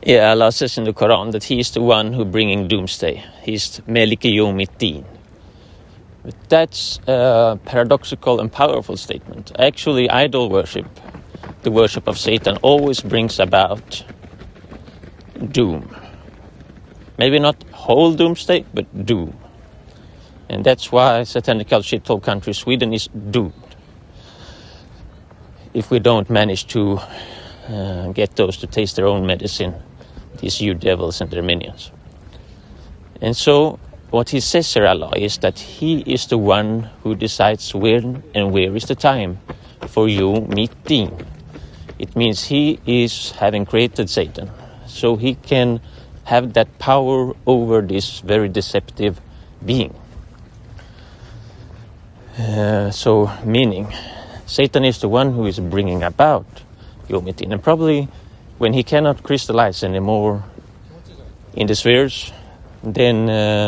Yeah, Allah says in the Quran that He is the one who bringing doomsday. He's Malik Yawmiddin. But that's a paradoxical and powerful statement. Actually, idol worship, the worship of Satan, always brings about doom. Maybe not whole doomsday, but doom. And that's why satanic shithole country Sweden is doomed. If we don't manage to get those to taste their own medicine, these you devils and their minions. And so what he says here, Allah, is that He is the one who decides when and where is the time for you meeting. It means He is having created Satan, so He can have that power over this very deceptive being. So meaning Satan is the one who is bringing about Yawmiddin, and probably when he cannot crystallize anymore in the spheres, then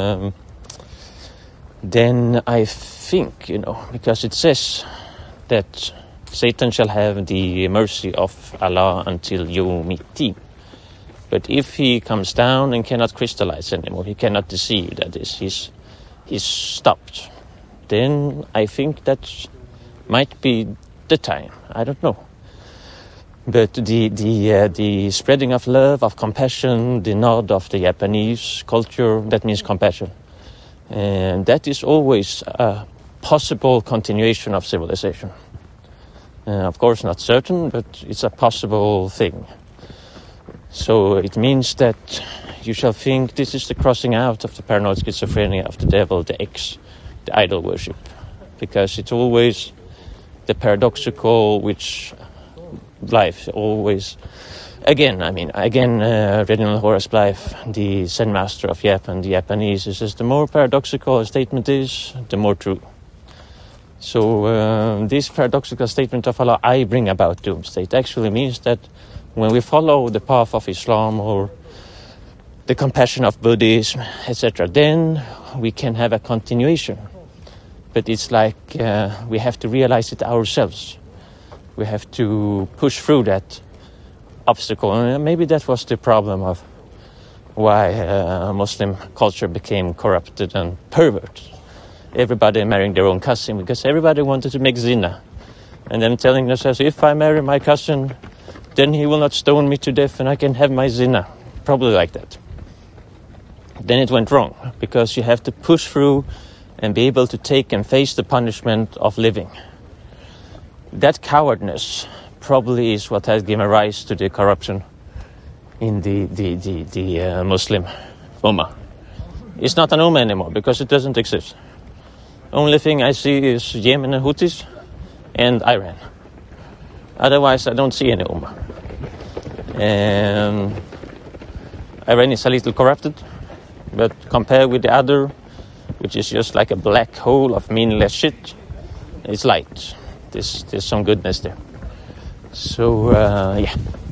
I think, because it says that Satan shall have the mercy of Allah until Yawmiddin. But if he comes down and cannot crystallize anymore, he cannot deceive, that is, he's stopped, then I think that might be the time. I don't know. But the spreading of love, of compassion, the nod of the Japanese culture, that means compassion. And that is always a possible continuation of civilization. Of course, not certain, but it's a possible thing. So it means that you shall think this is the crossing out of the paranoid schizophrenia of the devil, the idol worship. Because it's always the paradoxical, which life always... Reginald Horace Blythe, the Zen master of Japan, the Japanese, says the more paradoxical a statement is, the more true. So this paradoxical statement of Allah, I bring about doomsday, it actually means that when we follow the path of Islam or the compassion of Buddhism, etc., then we can have a continuation. But it's like we have to realize it ourselves. We have to push through that obstacle. And maybe that was the problem of why Muslim culture became corrupted and perverted. Everybody marrying their own cousin because everybody wanted to make zina. And then telling themselves, if I marry my cousin, then he will not stone me to death and I can have my zina. Probably like that. Then it went wrong because you have to push through and be able to take and face the punishment of living. That cowardness probably is what has given rise to the corruption in the Muslim Ummah. It's not an Ummah anymore because it doesn't exist. Only thing I see is Yemen and Houthis and Iran. Otherwise, I don't see any Ummah. And Iran is a little corrupted, but compared with the other, which is just like a black hole of meaningless shit, it's light. There's some goodness there. So, yeah.